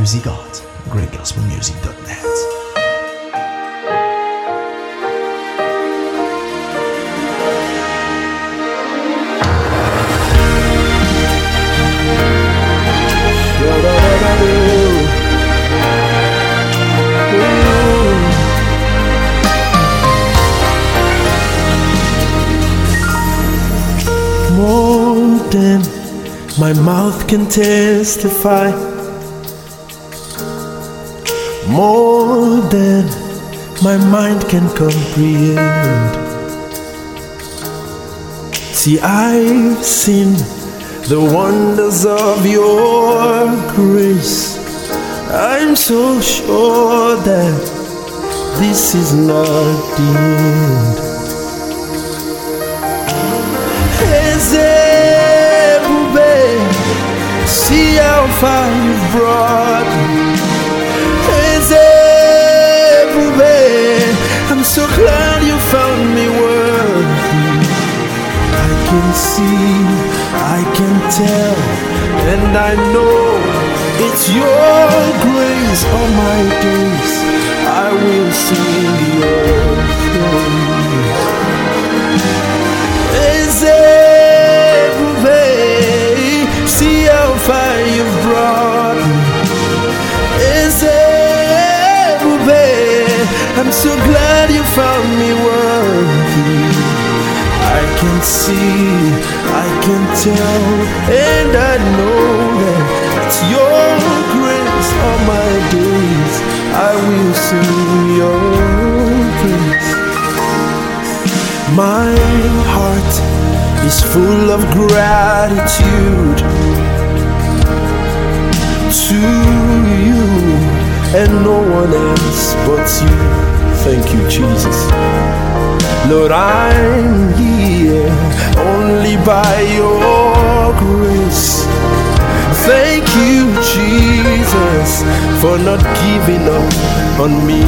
Music Art, greatgospelmusic.net. More than my mouth can testify, more than my mind can comprehend. See, I've seen the wonders of your grace. I'm so sure that this is not the end. See how far you've brought me. I'm so glad you found me worthy. I can see, I can tell, and I know it's your grace. All my days I will sing your praise. See how far you've brought me. I'm so glad you found me worthy. I can see, I can tell, and I know that it's your grace. All my days I will sing your praise. My heart is full of gratitude to you and no one else but you. Thank you, Jesus. Lord, I'm here only by your grace. Thank you, Jesus, for not giving up on me.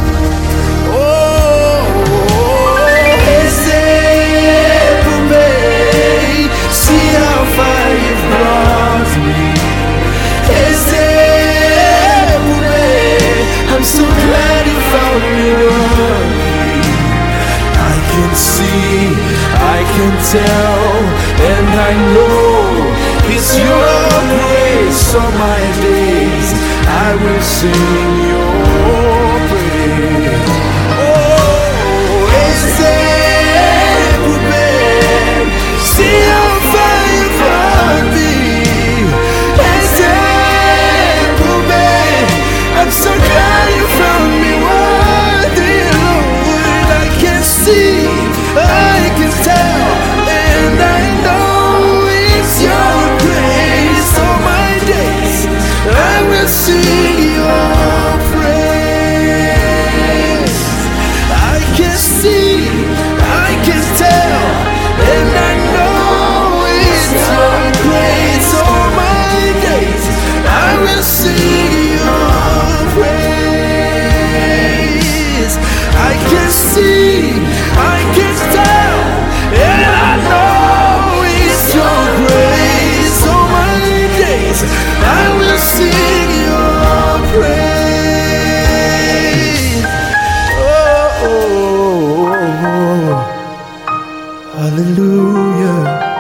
See how far you've brought me. I'm so glad you found me worthy. I can see, I can tell, and I know it's your grace. All my days I will sing your praise. See how far you brought me. I'm so glad you found me worthy, Lord. I can see, I can tell, and I know it's your grace. All my days I will sing your praise. I can see, I can tell, and I know it's your grace. All my days I will sing your praise. I can see, I can tell, and I know it's your grace. All my days I will sing your praise. Oh, oh, oh, oh. Hallelujah.